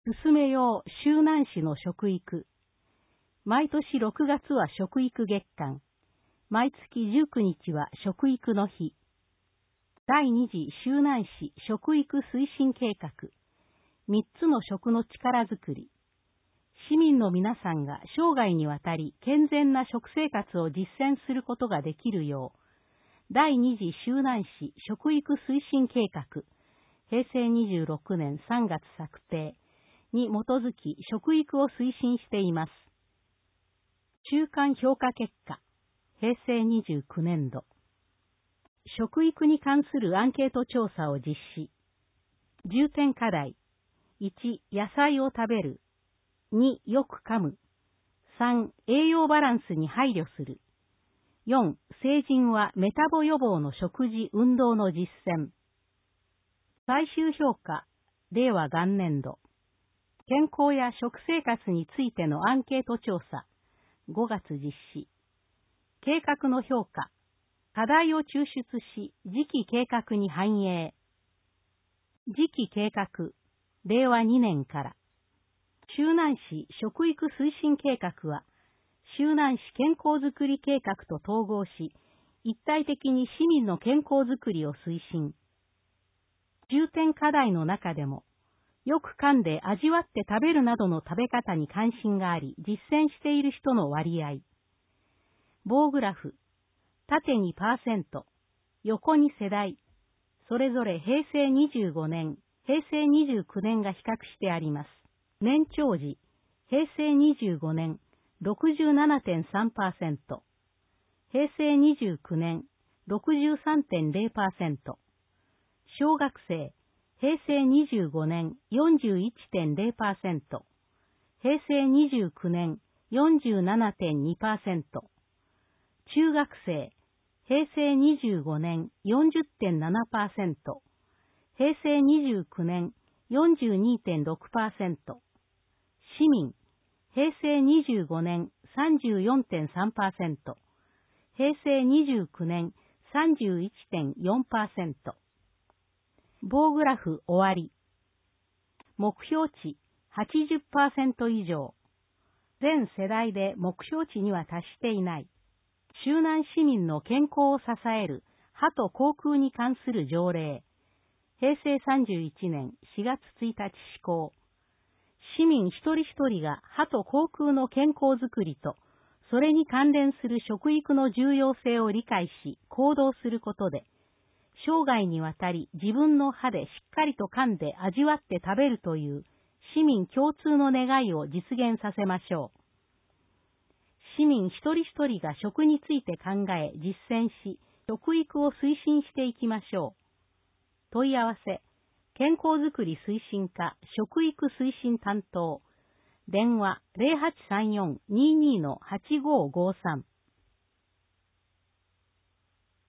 進めよう周南市の食育。毎年6月は食育月間。毎月19日は食育の日。第2次周南市食育推進計画。3つの食の力づくり。市民の皆さんが生涯にわたり健全な食生活を実践することができるよう、第2次周南市食育推進計画、平成26年3月策定に基づき食育を推進しています。中間評価結果、平成29年度。食育に関するアンケート調査を実施。重点課題。1、野菜を食べる。2、よく噛む。3、栄養バランスに配慮する。4、成人はメタボ予防の食事・運動の実践。最終評価、令和元年度。健康や食生活についてのアンケート調査、5月実施。計画の評価、課題を抽出し、次期計画に反映。次期計画、令和2年から。周南市食育推進計画は、周南市健康づくり計画と統合し、一体的に市民の健康づくりを推進。重点課題の中でも、よく噛んで味わって食べるなどの食べ方に関心があり、実践している人の割合。棒グラフ、縦に%、横に世代、それぞれ平成25年、平成29年が比較してあります。年長時、平成25年 67.3%、平成29年 63.0%、小学生、平成25年 41.0%、平成29年 47.2%、中学生、平成25年 40.7%、平成29年 42.6%、市民、平成25年 34.3%、平成29年 31.4%。棒グラフ終わり。目標値 80% 以上。全世代で目標値には達していない。周南市民の健康を支える歯と口腔に関する条例。平成31年4月1日施行。市民一人一人が歯と口腔の健康づくりと、それに関連する食育の重要性を理解し、行動することで、生涯にわたり自分の歯でしっかりと噛んで味わって食べるという市民共通の願いを実現させましょう。市民一人一人が食について考え実践し、食育を推進していきましょう。問い合わせ、健康づくり推進課食育推進担当、電話 0834-22-8553